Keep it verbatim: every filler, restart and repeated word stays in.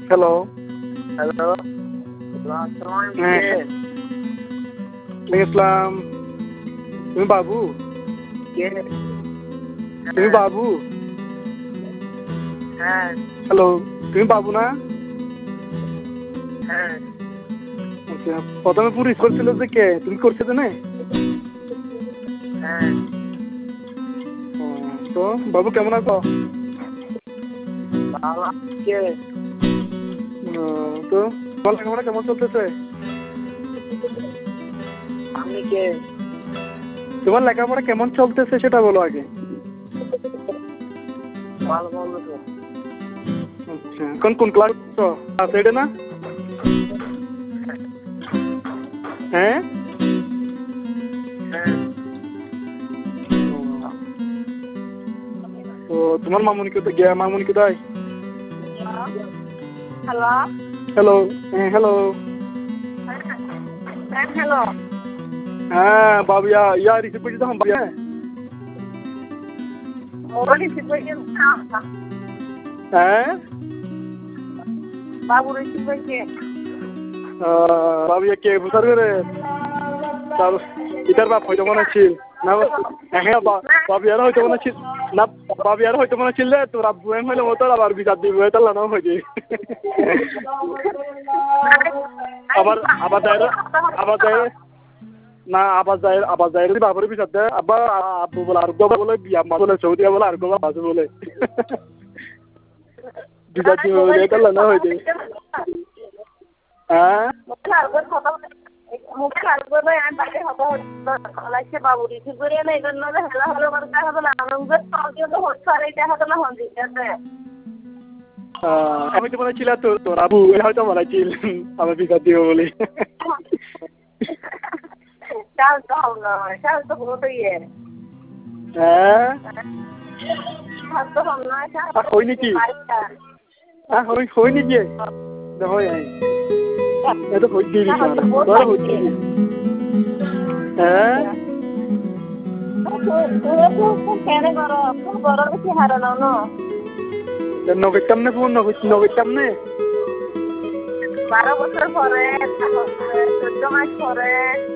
hello hello হ্যাঁ ইসলাম তুমি বাবু কে তুমি বাবু হ্যাঁ হ্যালো তুমি বাবু না হ্যাঁ আচ্ছা প্রথমে পুরো স্কুল ছিল যে কে তুমি করছো তো না হ্যাঁ তো বাবু কেমন আছো বাবা কে তো তোমার লেখাপড়া কেমন চলতেছে আপনি কে তোমার লেখাপড়া কেমন চলতেছে সেটা বলো আগে ভালো বলবো তো আচ্ছা কোন কোন ক্লাস আছে এটা না হ্যাঁ হ্যাঁ তো তোমার মামুনি কোথায় গিয়া মামুনি কোথায় হ্যালো হ্যালো হ্যাঁ হ্যালো হ্যাঁ হ্যালো হ্যাঁ বাবু ইয়া ইয়া রিসিভ করছি তখন বাবু হ্যাঁ মোবাইল রিসিভ করে হ্যাঁ বাবু রিসিভ করে বাবু ইয়া কে বুঝার করে তার ইতার বাপ হয়তো মনে ছিল না হ্যাঁ বাবু ইয়ার হয়তো মনে ছিল না বাবু ইয়ার হয়তো মনে ছিল তোর আব্বু এম হইলে মতো আবার বিচার দিব এটা না হয়েছে আবার আবার যায় আবার যায় না আবার যায় আবার যায় বাবুর বিচার দেয় আবার আব্বু বলে আর গোবা বলে বিয়া মা বলে সৌদিয়া বলে আর গোবা বাজু বলে বিচার দিব বলে এটা না হয়েছে হ্যাঁ মুখে আসবে ভাই আমি বাইরে হবো লাগছে বাবু রিসিভ করে না এই জন্য হেলা হলো কথা হবে না আমাদের সঙ্গে তো হচ্ছে আর এইটা হবে না হন দিতে আমি তো মনে ছিল তোর তোর আবু হয়তো মনে ছিল আমার বিচার দিব বলে চাল তো হল নয় চাল তো হলো তো ইয়ে হ্যাঁ তো হল নয় হই নাকি হ্যাঁ হই হই নাকি দেখো এটা হই দিবি তোর হই দিবি হ্যাঁ কেনে করো বড় বেশি হারানো না নগেতাম না ফোন নগেতাম না বারো বছর পরে চোদ্দ মাস পরে